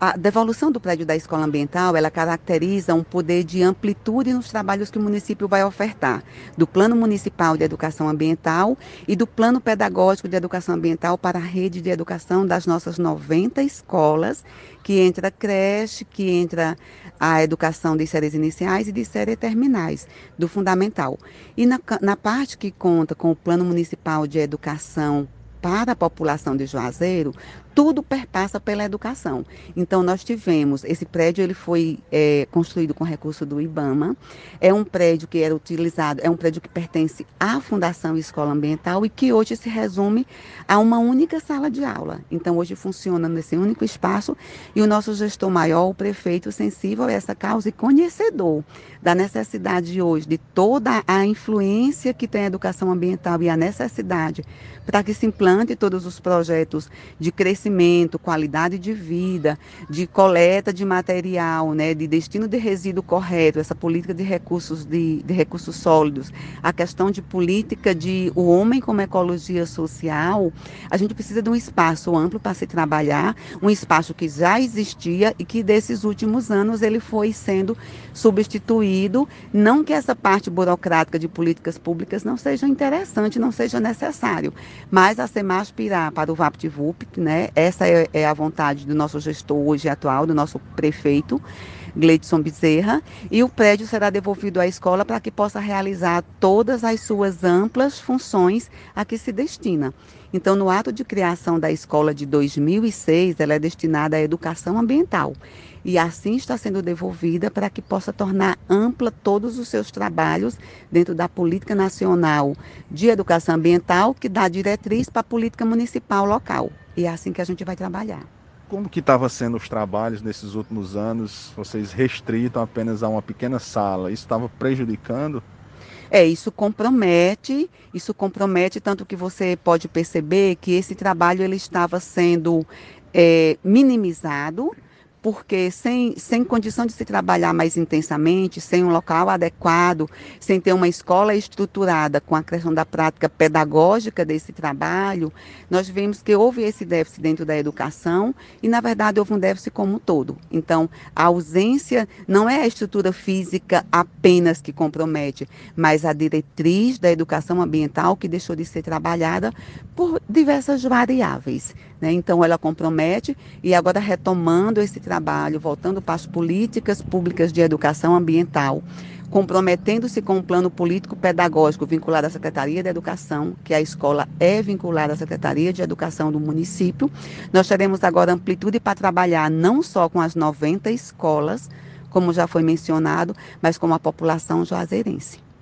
A devolução do prédio da escola ambiental, ela caracteriza um poder de amplitude nos trabalhos que o município vai ofertar, do Plano Municipal de Educação Ambiental e do Plano Pedagógico de Educação Ambiental para a rede de educação das nossas 90 escolas, que entra creche, que entra a educação de séries iniciais e de séries terminais, do fundamental. E na parte que conta com o Plano Municipal de Educação para a população de Juazeiro, tudo perpassa pela educação. Então, nós tivemos, esse prédio ele foi construído com recurso do IBAMA, é um prédio que era utilizado, é um prédio que pertence à Fundação Escola Ambiental e que hoje se resume a uma única sala de aula. Então, hoje funciona nesse único espaço e o nosso gestor maior, o prefeito, sensível a essa causa e conhecedor da necessidade hoje de toda a influência que tem a educação ambiental e a necessidade para que se implante todos os projetos de crescimento, qualidade de vida, de coleta de material, né, de destino de resíduo correto, essa política de recursos sólidos, a questão de política de o homem como ecologia social, a gente precisa de um espaço amplo para se trabalhar, um espaço que já existia e que desses últimos anos ele foi sendo substituído, não que essa parte burocrática de políticas públicas não seja interessante, não seja necessário, mas a SEMASP irá para o VaptVup, né? Essa é a vontade do nosso gestor hoje atual, do nosso prefeito, Gleidson Bezerra, e o prédio será devolvido à escola para que possa realizar todas as suas amplas funções a que se destina. Então, no ato de criação da escola de 2006, ela é destinada à educação ambiental. E assim está sendo devolvida para que possa tornar ampla todos os seus trabalhos dentro da Política Nacional de Educação Ambiental, que dá diretriz para a política municipal local. E é assim que a gente vai trabalhar. Como que estava sendo os trabalhos nesses últimos anos, vocês restritam apenas a uma pequena sala? Isso estava prejudicando? Isso compromete, tanto que você pode perceber que esse trabalho ele estava sendo minimizado, porque sem condição de se trabalhar mais intensamente, sem um local adequado, sem ter uma escola estruturada com a questão da prática pedagógica desse trabalho, nós vimos que houve esse déficit dentro da educação e, na verdade, houve um déficit como um todo. Então, a ausência não é a estrutura física apenas que compromete, mas a diretriz da educação ambiental que deixou de ser trabalhada por diversas variáveis, né? Então, ela compromete e agora retomando esse trabalho, voltando para as políticas públicas de educação ambiental, comprometendo-se com o plano político pedagógico vinculado à Secretaria de Educação, que a escola é vinculada à Secretaria de Educação do município. Nós teremos agora amplitude para trabalhar não só com as 90 escolas, como já foi mencionado, mas com a população juazeirense.